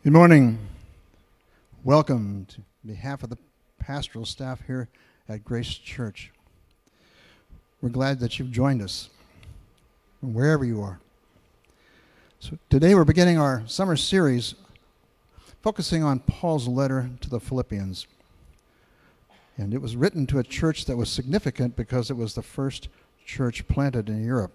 Good morning. Welcome to behalf of the pastoral staff here at Grace Church. We're glad that you've joined us from wherever you are. So today we're beginning our summer series focusing on Paul's letter to the Philippians. And it was written to a church that was significant because it was the first church planted in Europe.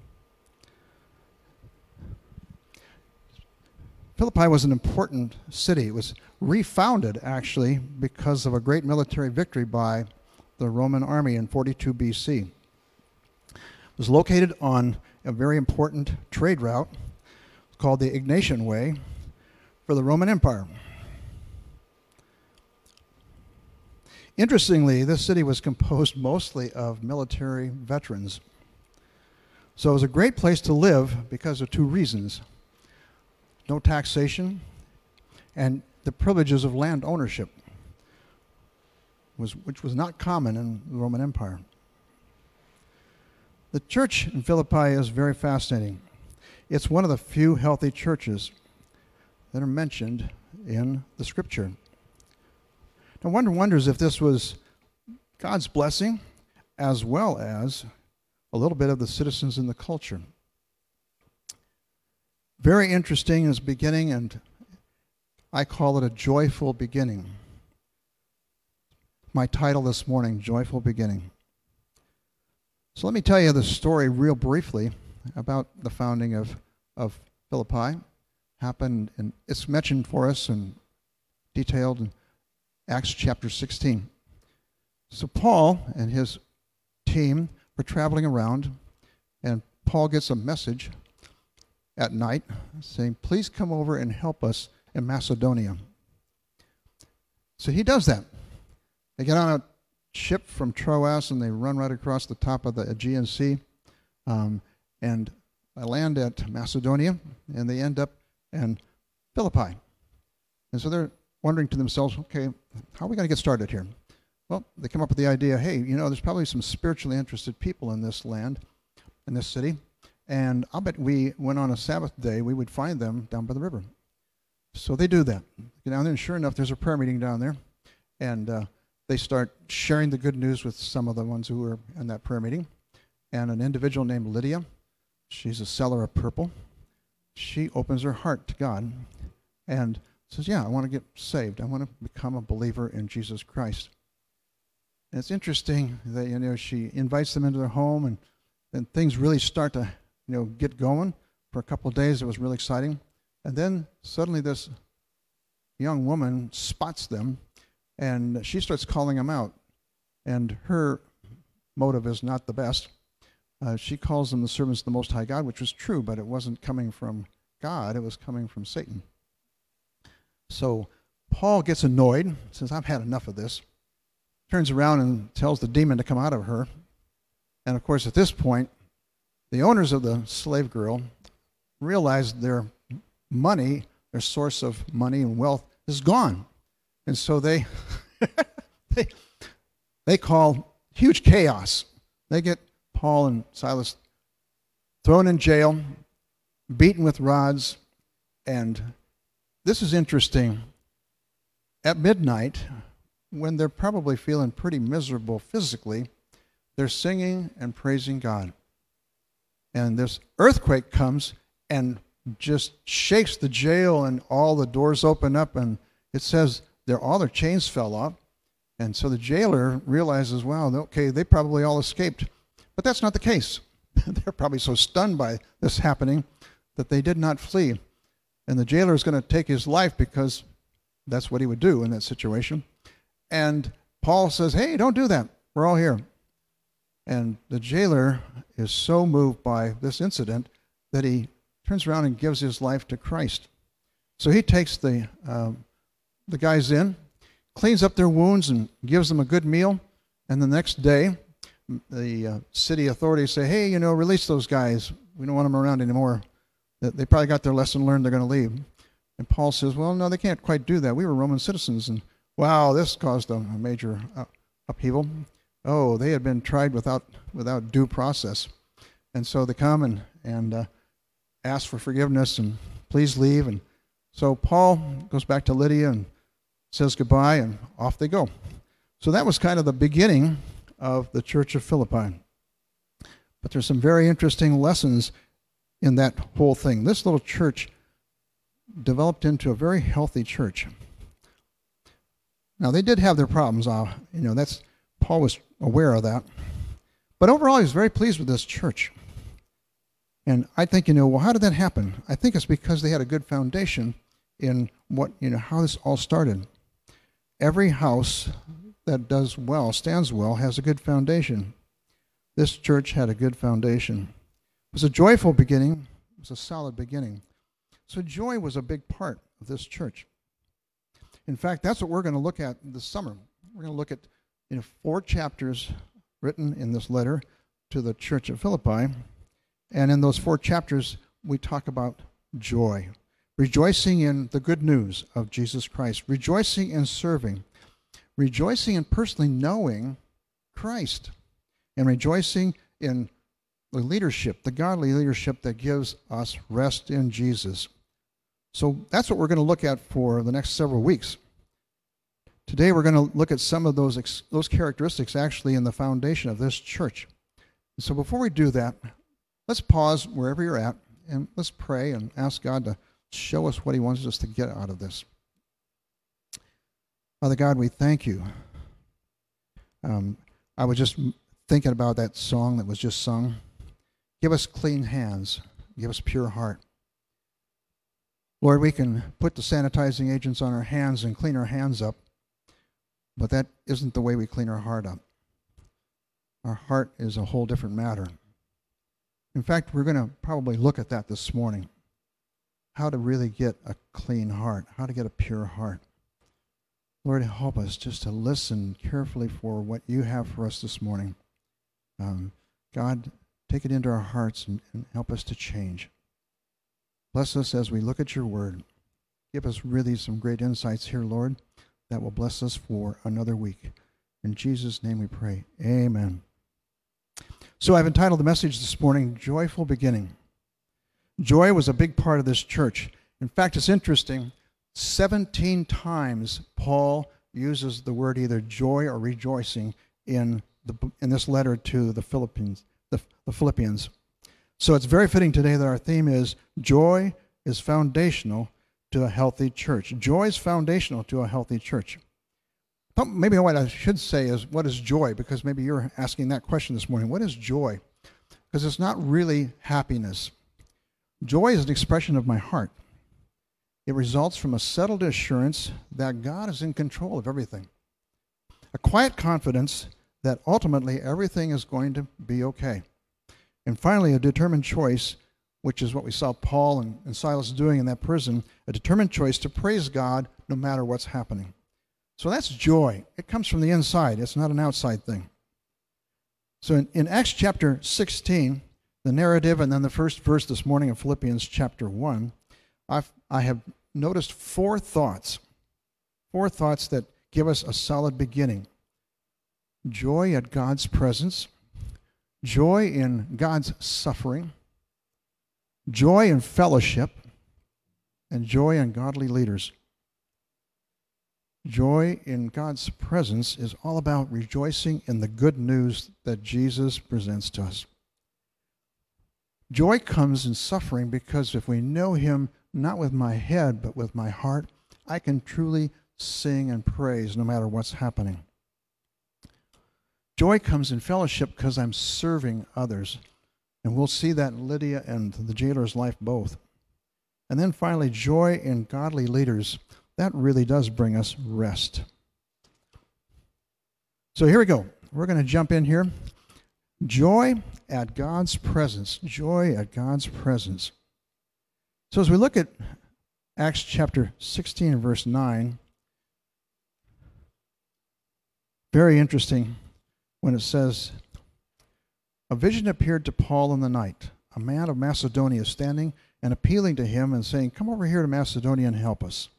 Philippi was an important city. It was refounded, actually, because of a great military victory by the Roman army in 42 BC. It was located on a very important trade route called the Egnatian Way for the Roman Empire. Interestingly, this city was composed mostly of military veterans. So it was a great place to live because of two reasons: no taxation, and the privileges of land ownership, which was not common in the Roman Empire. The church in Philippi is very fascinating. It's one of the few healthy churches that are mentioned in the Scripture. Now, one wonders if this was God's blessing as well as a little bit of the citizens in the culture. Very interesting is beginning, and I call it a joyful beginning. My title this morning, Joyful Beginning. So let me tell you the story real briefly about the founding of Philippi. Happened, and it's mentioned for us and detailed in Acts chapter 16. So Paul and his team were traveling around, and Paul gets a message at night saying, "Please come over and help us in Macedonia." So he does that. They get on a ship from Troas and they run right across the top of the Aegean Sea, and they land at Macedonia, and they end up in Philippi. And so they're wondering to themselves, okay, how are we going to get started here? Well, they come up with the idea, hey, there's probably some spiritually interested people in this land, in this city, and I'll bet we went on a Sabbath day, we would find them down by the river. So they do that. Get down there, and sure enough, there's a prayer meeting down there. And they start sharing the good news with some of the ones who were in that prayer meeting. And an individual named Lydia, she's a seller of purple. She opens her heart to God and says, yeah, I want to get saved. I want to become a believer in Jesus Christ. And it's interesting that, she invites them into their home, and then things really start to get going. For a couple of days, it was really exciting. And then suddenly this young woman spots them, and she starts calling them out. And her motive is not the best. She calls them the servants of the Most High God, which was true, but it wasn't coming from God. It was coming from Satan. So Paul gets annoyed, says, I've had enough of this. Turns around and tells the demon to come out of her. And of course, at this point, the owners of the slave girl realized their money, their source of money and wealth is gone. And so they call huge chaos. They get Paul and Silas thrown in jail, beaten with rods. And this is interesting. At midnight, when they're probably feeling pretty miserable physically, they're singing and praising God. And this earthquake comes and just shakes the jail, and all the doors open up, and it says all their chains fell off. And so the jailer realizes, wow, okay, they probably all escaped. But that's not the case. They're probably so stunned by this happening that they did not flee. And the jailer is going to take his life because that's what he would do in that situation. And Paul says, hey, don't do that. We're all here. And the jailer is so moved by this incident that he turns around and gives his life to Christ. So he takes the guys in, cleans up their wounds, and gives them a good meal. And the next day, the city authorities say, hey, release those guys. We don't want them around anymore. They probably got their lesson learned. They're going to leave. And Paul says, well, no, they can't quite do that. We were Roman citizens. And wow, this caused a major upheaval. Oh, they had been tried without due process. And so they come and ask for forgiveness and please leave. And So Paul goes back to Lydia and says goodbye, and off they go. So that was kind of the beginning of the church of Philippi. But there's some very interesting lessons in that whole thing. This little church developed into a very healthy church. Now, they did have their problems. That's Paul was aware of that. But overall, he was very pleased with this church. And I think, well, how did that happen? I think it's because they had a good foundation in how this all started. Every house that does well, stands well, has a good foundation. This church had a good foundation. It was a joyful beginning. It was a solid beginning. So joy was a big part of this church. In fact, that's what we're going to look at this summer. We're going to look at 4 chapters written in this letter to the church of Philippi. And in those 4 chapters, we talk about joy. Rejoicing in the good news of Jesus Christ. Rejoicing in serving. Rejoicing in personally knowing Christ. And rejoicing in the leadership, the godly leadership that gives us rest in Jesus. So that's what we're going to look at for the next several weeks. Today we're going to look at some of those characteristics actually in the foundation of this church. So before we do that, let's pause wherever you're at and let's pray and ask God to show us what he wants us to get out of this. Father God, we thank you. I was just thinking about that song that was just sung. Give us clean hands. Give us pure heart. Lord, we can put the sanitizing agents on our hands and clean our hands up, but that isn't the way we clean our heart up. Our heart is a whole different matter. In fact, we're going to probably look at that this morning. How to really get a clean heart, how to get a pure heart. Lord, help us just to listen carefully for what you have for us this morning. God, take it into our hearts and help us to change. Bless us as we look at your word. Give us really some great insights here, Lord, that will bless us for another week. In Jesus' name we pray. Amen. So I've entitled the message this morning, Joyful Beginning. Joy was a big part of this church. In fact, it's interesting. 17 times Paul uses the word either joy or rejoicing in this letter to the Philippians. So it's very fitting today that our theme is joy is foundational to a healthy church. Joy is foundational to a healthy church. Maybe what I should say is, what is joy? Because maybe you're asking that question this morning. What is joy? Because it's not really happiness. Joy is an expression of my heart. It results from a settled assurance that God is in control of everything. A quiet confidence that ultimately everything is going to be okay. And finally, a determined choice, which is what we saw Paul and Silas doing in that prison, a determined choice to praise God no matter what's happening. So that's joy. It comes from the inside. It's not an outside thing. So in Acts chapter 16, the narrative, and then the first verse this morning of Philippians chapter 1, I have noticed 4 thoughts. 4 thoughts that give us a solid beginning. Joy at God's presence. Joy in God's suffering. Joy in fellowship. And joy in godly leaders. Joy in God's presence is all about rejoicing in the good news that Jesus presents to us. Joy comes in suffering because if we know him not with my head but with my heart, I can truly sing and praise no matter what's happening. Joy comes in fellowship because I'm serving others. And we'll see that in Lydia and the jailer's life both. And then finally, joy in godly leaders. That really does bring us rest. So here we go. We're going to jump in here. Joy at God's presence. Joy at God's presence. So as we look at Acts chapter 16 and verse 9, very interesting when it says, a vision appeared to Paul in the night, a man of Macedonia standing and appealing to him and saying, come over here to Macedonia and help us.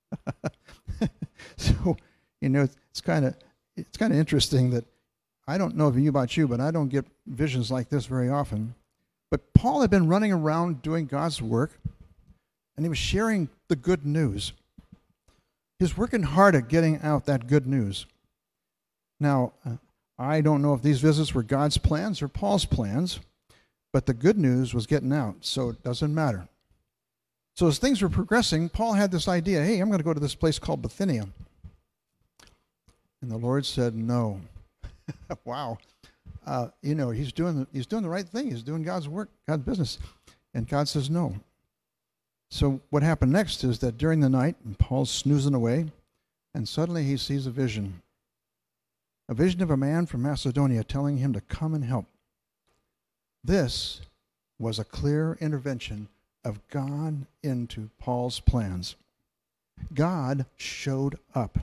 So, it's kind of interesting that I don't know about you, but I don't get visions like this very often. But Paul had been running around doing God's work, and he was sharing the good news. He was working hard at getting out that good news. Now, I don't know if these visits were God's plans or Paul's plans, but the good news was getting out, so it doesn't matter. So as things were progressing, Paul had this idea, hey, I'm going to go to this place called Bithynia. And the Lord said, no. Wow. He's doing the right thing. He's doing God's work, God's business. And God says no. So what happened next is that during the night, Paul's snoozing away, and suddenly he sees a vision of a man from Macedonia telling him to come and help. This was a clear intervention of God into Paul's plans. God showed up.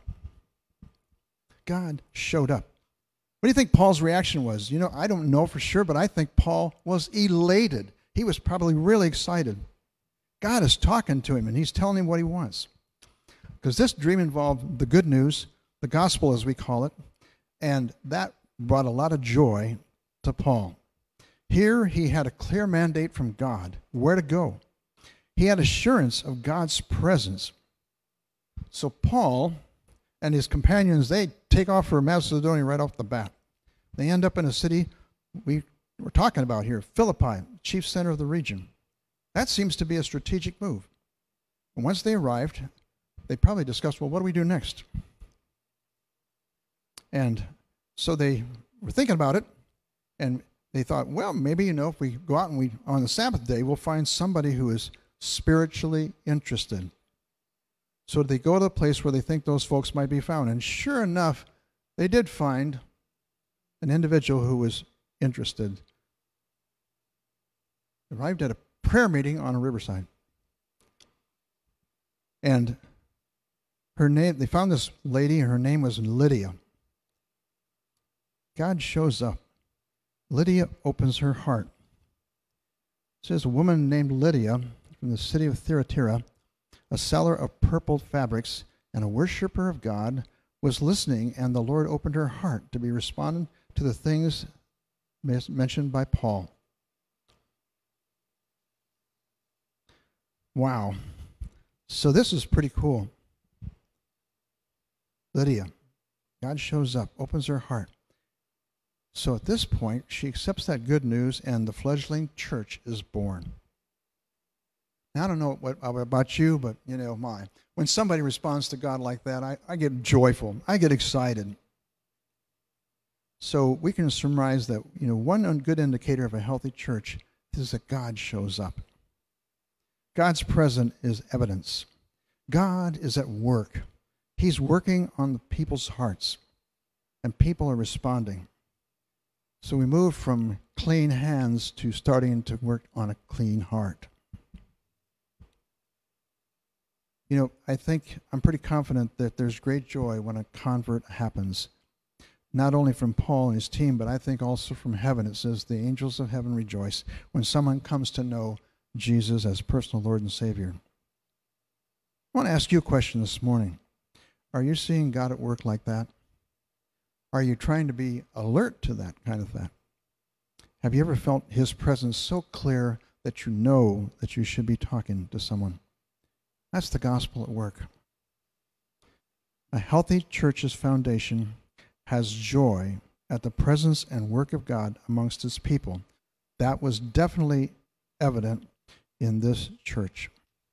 God showed up. What do you think Paul's reaction was? I don't know for sure, but I think Paul was elated. He was probably really excited. God is talking to him, and he's telling him what he wants. Because this dream involved the good news, the gospel as we call it, and that brought a lot of joy to Paul. Here he had a clear mandate from God, where to go. He had assurance of God's presence. So Paul and his companions, they take off for Macedonia right off the bat. They end up in a city we're talking about here, Philippi, chief center of the region. That seems to be a strategic move. And once they arrived, they probably discussed, well, what do we do next? And so they were thinking about it, and they thought, well, maybe, if we go out and on the Sabbath day, we'll find somebody who is spiritually interested. So they go to the place where they think those folks might be found. And sure enough, they did find an individual who was interested. Arrived at a prayer meeting on a riverside. And her name, they found this lady, and her name was Lydia. God shows up. Lydia opens her heart. It says a woman named Lydia from the city of Thyatira, a seller of purple fabrics and a worshiper of God, was listening, and the Lord opened her heart to be responding to the things mentioned by Paul. Wow. So this is pretty cool. Lydia, God shows up, opens her heart. So at this point, she accepts that good news, and the fledgling church is born. Now, I don't know about you, but when somebody responds to God like that, I get joyful. I get excited. So we can surmise that one good indicator of a healthy church is that God shows up. God's presence is evidence. God is at work. He's working on the people's hearts, and people are responding. So we move from clean hands to starting to work on a clean heart. I think I'm pretty confident that there's great joy when a convert happens. Not only from Paul and his team, but I think also from heaven. It says the angels of heaven rejoice when someone comes to know Jesus as personal Lord and Savior. I want to ask you a question this morning. Are you seeing God at work like that? Are you trying to be alert to that kind of thing? Have you ever felt his presence so clear that you know that you should be talking to someone? That's the gospel at work. A healthy church's foundation has joy at the presence and work of God amongst its people. That was definitely evident in this church.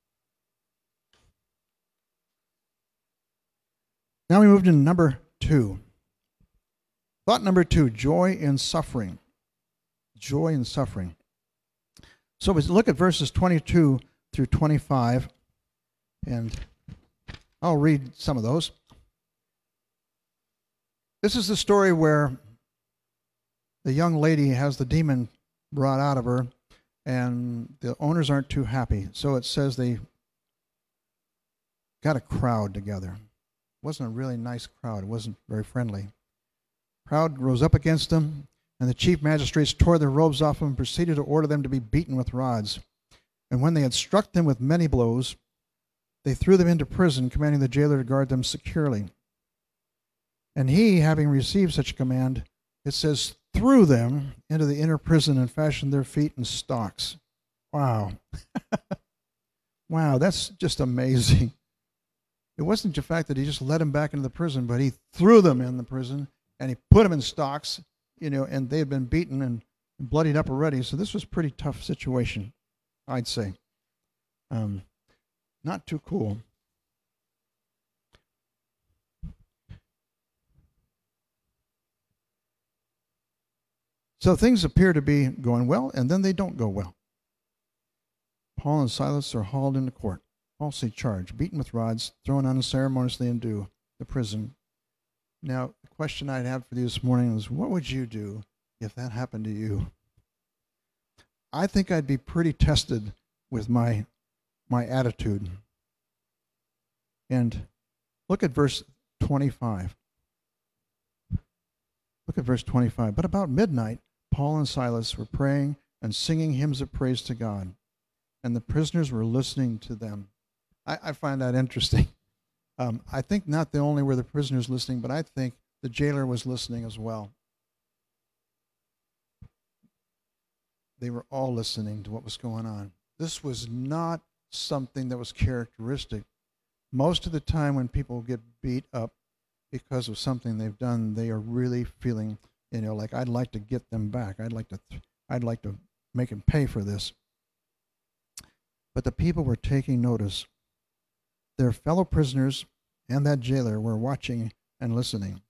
Now we move to number 2. Thought number 2, joy in suffering. Joy in suffering. So we look at verses 22 through 25, and I'll read some of those. This is the story where the young lady has the demon brought out of her, and the owners aren't too happy. So it says they got a crowd together. It wasn't a really nice crowd. It wasn't very friendly. Crowd rose up against them, and the chief magistrates tore their robes off them and proceeded to order them to be beaten with rods. And when they had struck them with many blows, they threw them into prison, commanding the jailer to guard them securely. And he, having received such a command, it says, threw them into the inner prison and fashioned their feet in stocks. Wow. Wow, that's just amazing. It wasn't the fact that he just let them back into the prison, but he threw them in the prison and he put them in stocks, and they had been beaten and bloodied up already. So this was a pretty tough situation, I'd say. Not too cool. So things appear to be going well, and then they don't go well. Paul and Silas are hauled into court, falsely charged, beaten with rods, thrown unceremoniously into the prison. Now, the question I'd have for you this morning is, what would you do if that happened to you? I think I'd be pretty tested with my attitude. And look at verse 25. Look at verse 25. But about midnight, Paul and Silas were praying and singing hymns of praise to God, and the prisoners were listening to them. I find that interesting. I think not only were the prisoners listening, but I think the jailer was listening as well. They were all listening to what was going on. This was not something that was characteristic. Most of the time when people get beat up because of something they've done, they are really feeling, like, I'd like to get them back. I'd like to make them pay for this. But the people were taking notice. Their fellow prisoners and that jailer were watching and listening.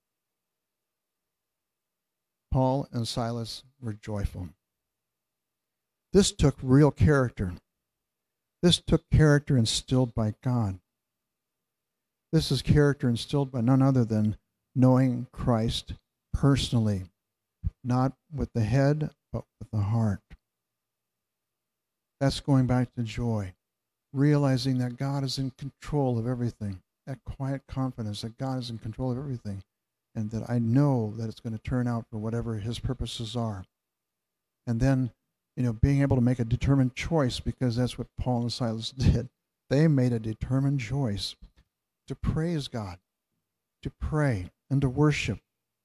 Paul and Silas were joyful. This took real character. This took character instilled by God. This is character instilled by none other than knowing Christ personally, not with the head, but with the heart. That's going back to joy, realizing that God is in control of everything, that quiet confidence that God is in control of everything, and that I know that it's going to turn out for whatever his purposes are. And then, being able to make a determined choice, because that's what Paul and Silas did. They made a determined choice to praise God, to pray, and to worship.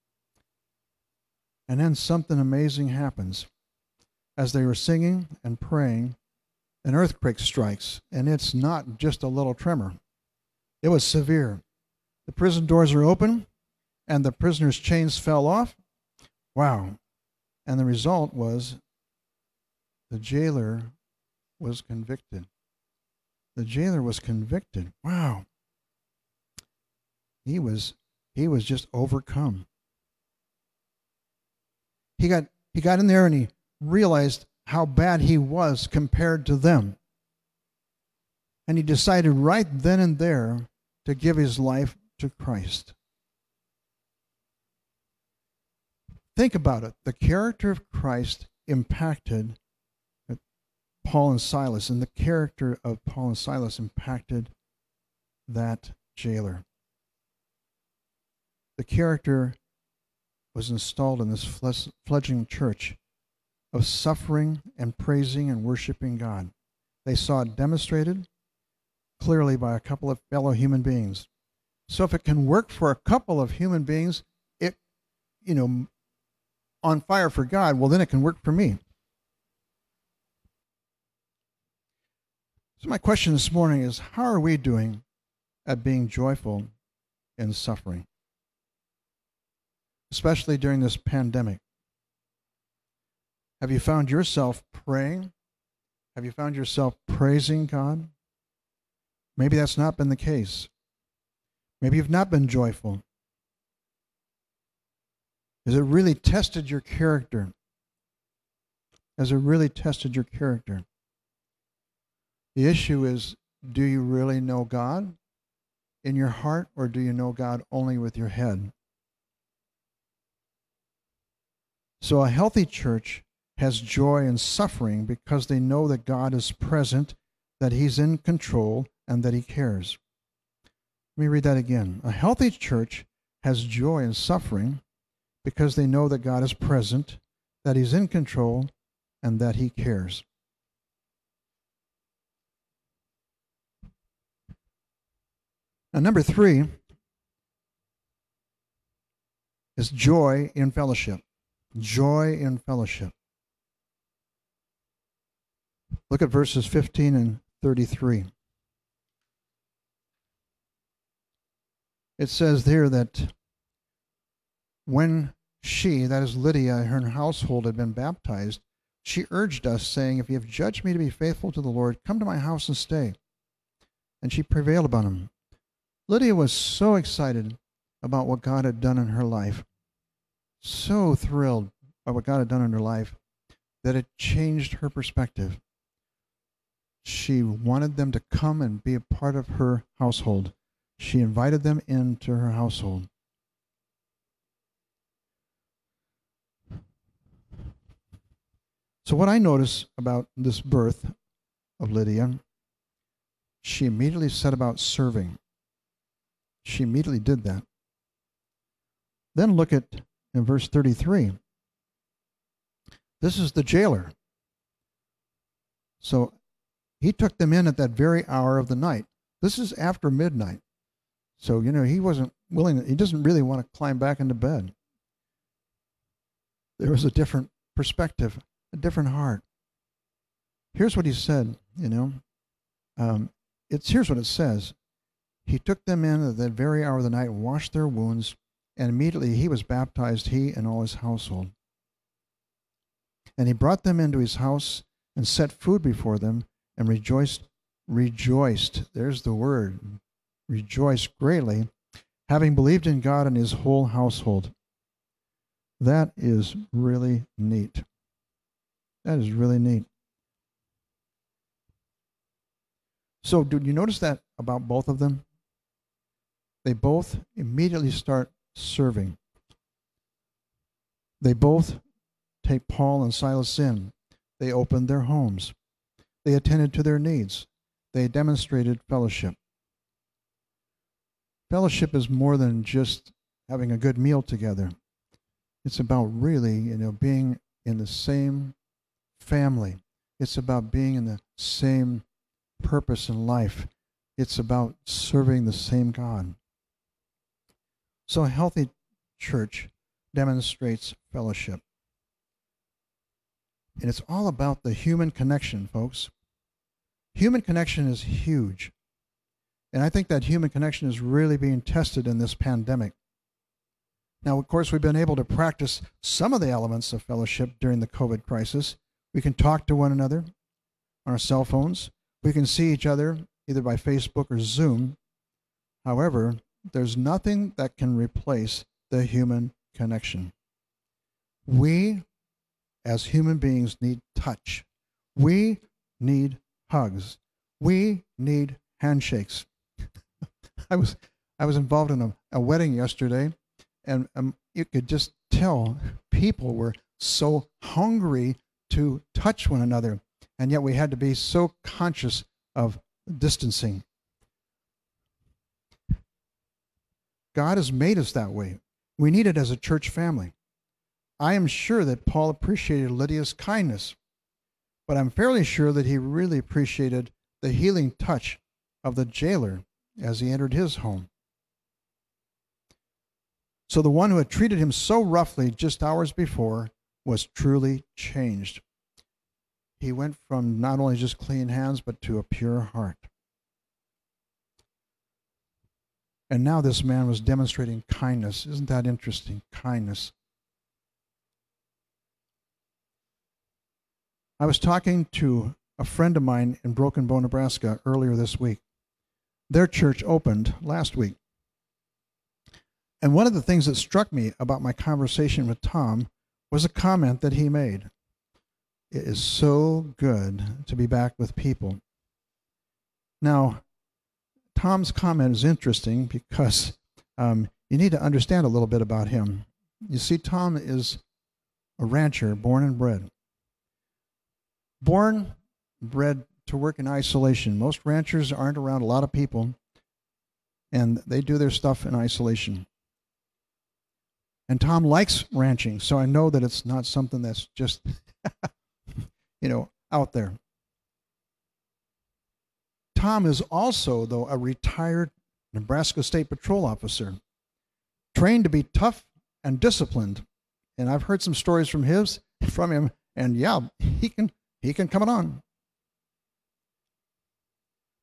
And then something amazing happens. As they were singing and praying, an earthquake strikes, and it's not just a little tremor. It was severe. The prison doors are open, and the prisoners' chains fell off. Wow. And the result was the jailer was convicted. The jailer was convicted. Wow. He was just overcome. He got in there and he realized how bad he was compared to them. And he decided right then and there to give his life to Christ. Think about it. The character of Christ impacted Paul and Silas, and the character of Paul and Silas impacted that jailer. The character was installed in this fledgling church of suffering and praising and worshiping God. They saw it demonstrated clearly by a couple of fellow human beings. So if it can work for a couple of human beings, on fire for God, well, then it can work for me. So my question this morning is, how are we doing at being joyful in suffering? Especially during this pandemic. Have you found yourself praying? Have you found yourself praising God? Maybe that's not been the case. Maybe you've not been joyful. Has it really tested your character? Has it really tested your character? The issue is, do you really know God in your heart, or do you know God only with your head? So a healthy church has joy in suffering because they know that God is present, that he's in control, and that he cares. Let me read that again. A healthy church has joy in suffering because they know that God is present, that he's in control, and that he cares. Now, number 3 is joy in fellowship. Joy in fellowship. Look at verses 15 and 33. It says there that when she, that is Lydia, and her household had been baptized, she urged us, saying, "If you have judged me to be faithful to the Lord, come to my house and stay." And she prevailed upon him. Lydia was so excited about what God had done in her life, so thrilled by what God had done in her life, that it changed her perspective. She wanted them to come and be a part of her household. She invited them into her household. So what I notice about this birth of Lydia, she immediately set about serving. She immediately did that. Then look at in verse 33. This is the jailer. So he took them in at that very hour of the night. This is after midnight. So, he wasn't willing, he doesn't really want to climb back into bed. There was a different perspective, a different heart. Here's what he said, here's what it says. He took them in at that very hour of the night and washed their wounds, and immediately he was baptized, he and all his household. And he brought them into his house and set food before them and rejoiced, there's the word, rejoiced greatly, having believed in God and his whole household. That is really neat. That is really neat. So, did you notice that about both of them? They both immediately start serving. They both take Paul and Silas in. They opened their homes. They attended to their needs. They demonstrated fellowship. Fellowship is more than just having a good meal together. It's about really, being in the same family. It's about being in the same purpose in life. It's about serving the same God. So a healthy church demonstrates fellowship. And it's all about the human connection, folks. Human connection is huge. And I think that human connection is really being tested in this pandemic. Now, of course, we've been able to practice some of the elements of fellowship during the COVID crisis. We can talk to one another on our cell phones. We can see each other either by Facebook or Zoom. However, there's nothing that can replace the human connection. We, as human beings, need touch. We need hugs. We need handshakes. I was involved in a wedding yesterday, and you could just tell people were so hungry to touch one another, and yet we had to be so conscious of distancing. God has made us that way. We need it as a church family. I am sure that Paul appreciated Lydia's kindness, but I'm fairly sure that he really appreciated the healing touch of the jailer as he entered his home. So the one who had treated him so roughly just hours before was truly changed. He went from not only just clean hands, but to a pure heart. And now this man was demonstrating kindness. Isn't that interesting? Kindness. I was talking to a friend of mine in Broken Bow, Nebraska earlier this week. Their church opened last week. And one of the things that struck me about my conversation with Tom was a comment that he made. It is so good to be back with people. Now, Tom's comment is interesting because you need to understand a little bit about him. You see, Tom is a rancher, born and bred. Born, bred to work in isolation. Most ranchers aren't around a lot of people, and they do their stuff in isolation. And Tom likes ranching, so I know that it's not something that's just, out there. Tom is also, though, a retired Nebraska State Patrol officer, trained to be tough and disciplined. And I've heard some stories from him, and yeah, he can come it on.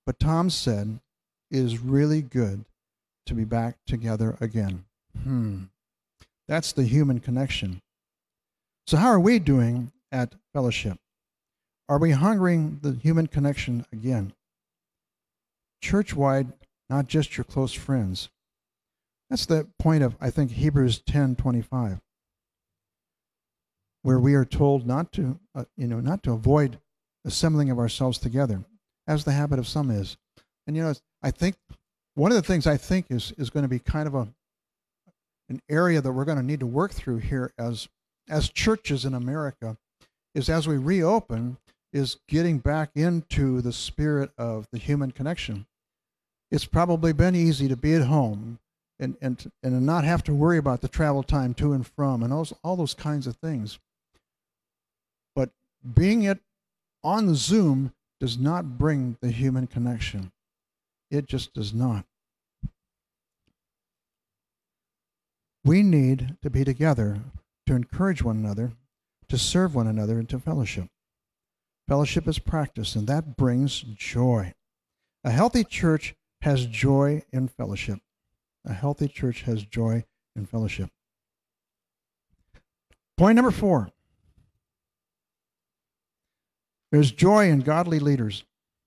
But Tom said, it is really good to be back together again. That's the human connection. So how are we doing at Fellowship? Are we hungering the human connection again? Church-wide, not just your close friends. That's the point of, I think, Hebrews 10:25, where we are told not to avoid assembling of ourselves together, as the habit of some is. And I think one of the things I think is going to be kind of an area that we're going to need to work through here as churches in America is, as we reopen, is getting back into the spirit of the human connection. It's probably been easy to be at home and not have to worry about the travel time to and from and all those kinds of things. But being on the Zoom does not bring the human connection. It just does not. We need to be together to encourage one another, to serve one another, and to fellowship. Fellowship is practice, and that brings joy. A healthy church has joy in fellowship. A healthy church has joy in fellowship. Point number 4. There's joy in godly leaders.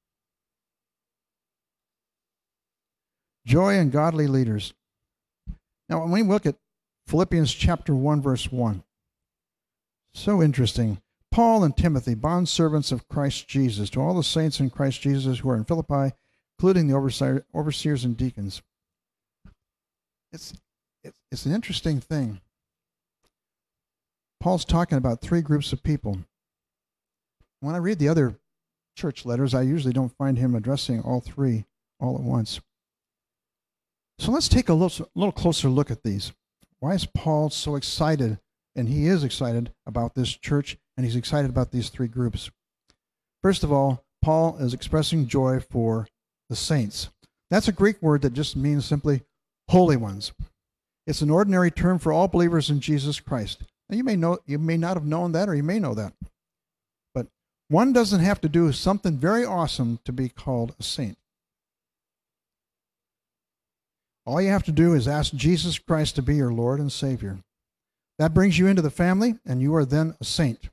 Joy in godly leaders. Now, when we look at Philippians chapter 1, verse 1, so interesting. Paul and Timothy, bondservants of Christ Jesus, to all the saints in Christ Jesus who are in Philippi, including the overseers and deacons. It's an interesting thing. Paul's talking about 3 groups of people. When I read the other church letters, I usually don't find him addressing all 3 all at once. So let's take a little closer look at these. Why is Paul so excited? And he is excited about this church, and he's excited about these 3 groups. First of all, Paul is expressing joy for the saints. That's a Greek word that just means simply holy ones. It's an ordinary term for all believers in Jesus Christ. Now you may not have known that, or you may know that. But one doesn't have to do something very awesome to be called a saint. All you have to do is ask Jesus Christ to be your Lord and Savior. That brings you into the family, and you are then a saint.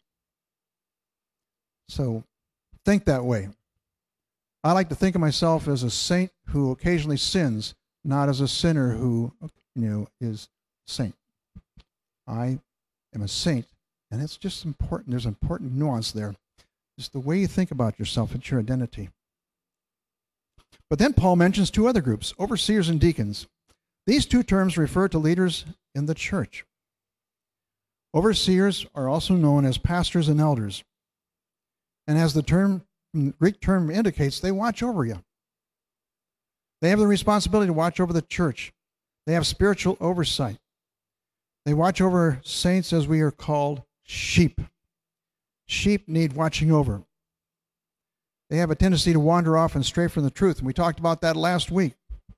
So think that way. I like to think of myself as a saint who occasionally sins, not as a sinner who, is a saint. I am a saint, and it's just important. There's an important nuance there. It's the way you think about yourself. It's your identity. But then Paul mentions 2 other groups, overseers and deacons. These 2 terms refer to leaders in the church. Overseers are also known as pastors and elders. And as the Greek term indicates, they watch over you. They have the responsibility to watch over the church. They have spiritual oversight. They watch over saints as we are called sheep. Sheep need watching over. They have a tendency to wander off and stray from the truth, and we talked about that last week.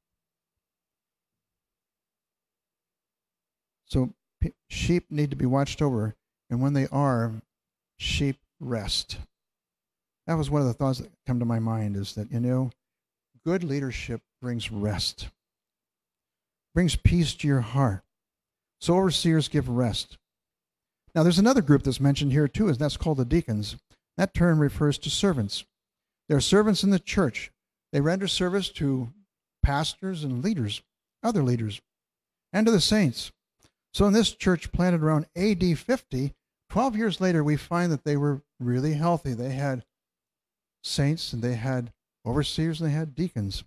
So sheep need to be watched over, and when they are, sheep rest. That was one of the thoughts that come to my mind, is that, good leadership brings rest, brings peace to your heart. So overseers give rest. Now, there's another group that's mentioned here too, and that's called the deacons. That term refers to servants. They're servants in the church. They render service to pastors and leaders, other leaders, and to the saints. So in this church planted around AD 50, 12 years later, we find that they were really healthy. They had saints, and they had overseers, and they had deacons.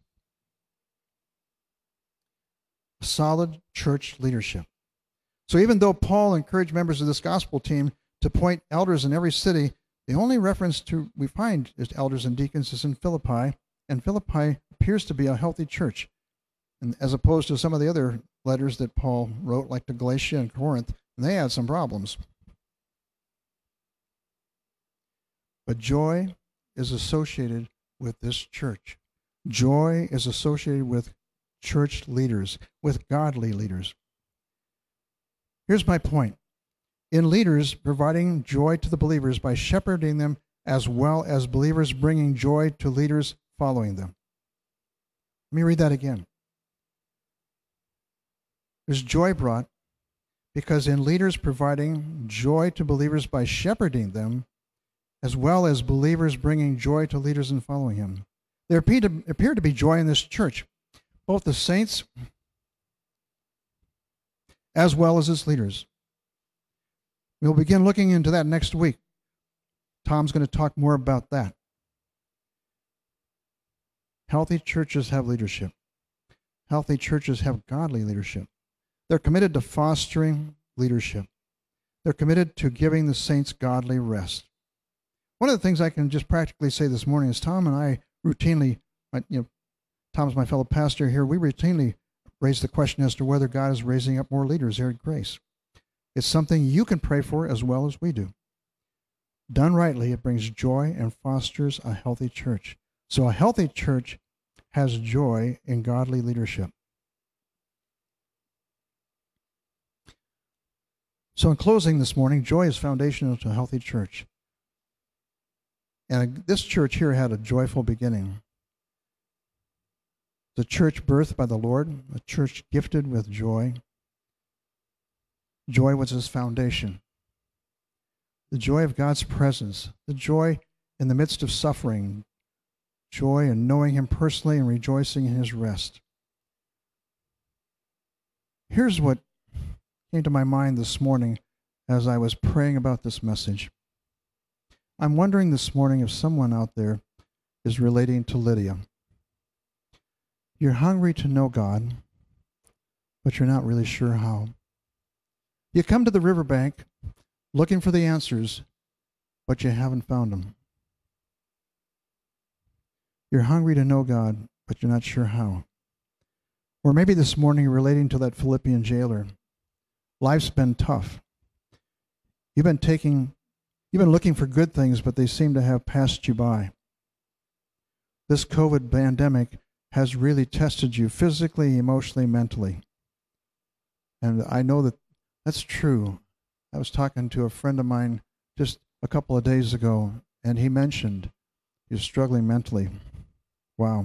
Solid church leadership. So even though Paul encouraged members of this gospel team to appoint elders in every city, the only reference we find is elders and deacons is in Philippi, and Philippi appears to be a healthy church, and as opposed to some of the other letters that Paul wrote, like to Galatia and Corinth, and they had some problems. But joy is associated with this church. Joy is associated with church leaders, with godly leaders. Here's my point. In leaders providing joy to the believers by shepherding them, as well as believers bringing joy to leaders following them. Let me read that again. There's joy brought because in leaders providing joy to believers by shepherding them, as well as believers bringing joy to leaders and following him. There appeared to be joy in this church, both the saints as well as its leaders. We'll begin looking into that next week. Tom's going to talk more about that. Healthy churches have leadership. Healthy churches have godly leadership. They're committed to fostering leadership. They're committed to giving the saints godly rest. One of the things I can just practically say this morning is Tom and I routinely, Tom's my fellow pastor here, we routinely raise the question as to whether God is raising up more leaders here at Grace. It's something you can pray for as well as we do. Done rightly, it brings joy and fosters a healthy church. So a healthy church has joy in godly leadership. So in closing this morning, joy is foundational to a healthy church. And this church here had a joyful beginning. The church birthed by the Lord, a church gifted with joy. Joy was his foundation. The joy of God's presence, the joy in the midst of suffering, joy in knowing him personally and rejoicing in his rest. Here's what came to my mind this morning as I was praying about this message. I'm wondering this morning if someone out there is relating to Lydia. You're hungry to know God, but you're not really sure how. You come to the riverbank looking for the answers, but you haven't found them. You're hungry to know God, but you're not sure how. Or maybe this morning you're relating to that Philippian jailer. Life's been tough. You've been looking for good things, but they seem to have passed you by. This COVID pandemic has really tested you physically, emotionally, mentally. And I know that that's true. I was talking to a friend of mine just a couple of days ago, and he mentioned he's struggling mentally. Wow.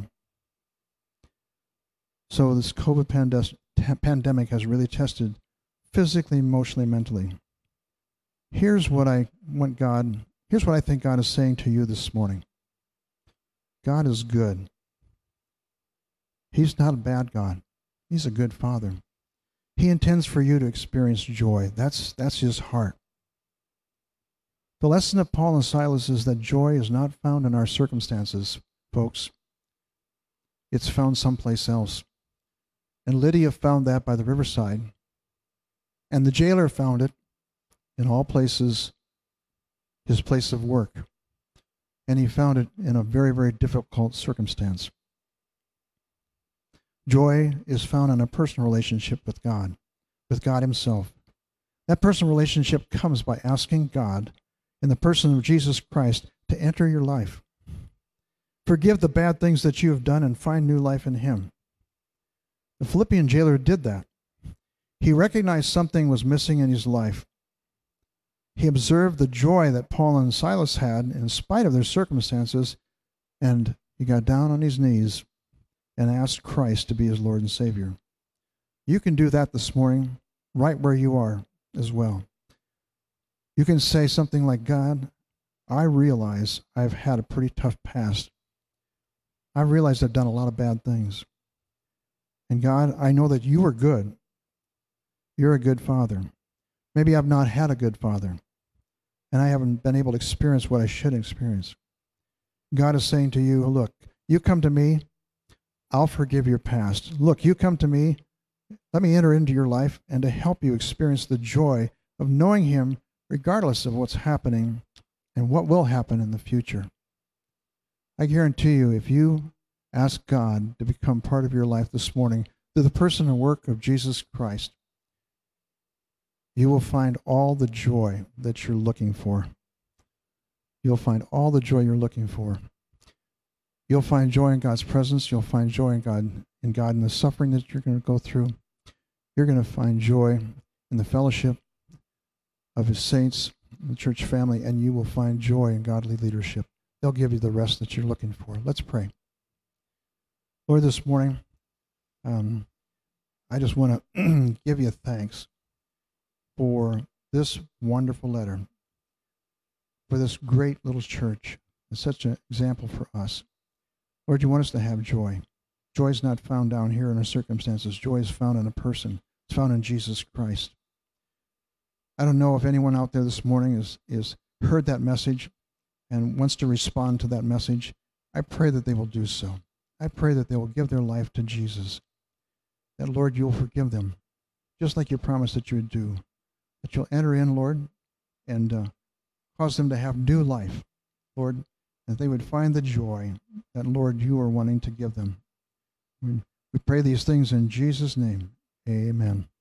So this COVID pandemic has really tested physically, emotionally, mentally. Here's what I think God is saying to you this morning. God is good. He's not a bad God. He's a good Father. He intends for you to experience joy. That's his heart. The lesson of Paul and Silas is that joy is not found in our circumstances, folks. It's found someplace else. And Lydia found that by the riverside. And the jailer found it in all places, his place of work. And he found it in a very, very difficult circumstance. Joy is found in a personal relationship with God himself. That personal relationship comes by asking God, in the person of Jesus Christ, to enter your life. Forgive the bad things that you have done and find new life in him. The Philippian jailer did that. He recognized something was missing in his life. He observed the joy that Paul and Silas had in spite of their circumstances, and he got down on his knees and asked Christ to be his Lord and Savior. You can do that this morning, right where you are as well. You can say something like, God, I realize I've had a pretty tough past. I realize I've done a lot of bad things. And God, I know that you are good. You're a good Father. Maybe I've not had a good father, and I haven't been able to experience what I should experience. God is saying to you, look, you come to me, I'll forgive your past. Look, you come to me, let me enter into your life and to help you experience the joy of knowing him regardless of what's happening and what will happen in the future. I guarantee you, if you ask God to become part of your life this morning through the person and work of Jesus Christ, you will find all the joy that you're looking for. You'll find all the joy you're looking for. You'll find joy in God's presence. You'll find joy in God in the suffering that you're going to go through. You're going to find joy in the fellowship of his saints, the church family, and you will find joy in godly leadership. They'll give you the rest that you're looking for. Let's pray. Lord, this morning, I just want to give you thanks for this wonderful letter, for this great little church. It's such an example for us. Lord, you want us to have joy. Joy is not found down here in our circumstances. Joy is found in a person. It's found in Jesus Christ. I don't know if anyone out there this morning is heard that message and wants to respond to that message. I pray that they will do so. I pray that they will give their life to Jesus. That, Lord, you'll forgive them, just like you promised that you would do. That you'll enter in, Lord, and cause them to have new life, Lord, that they would find the joy that, Lord, you are wanting to give them. We pray these things in Jesus' name. Amen.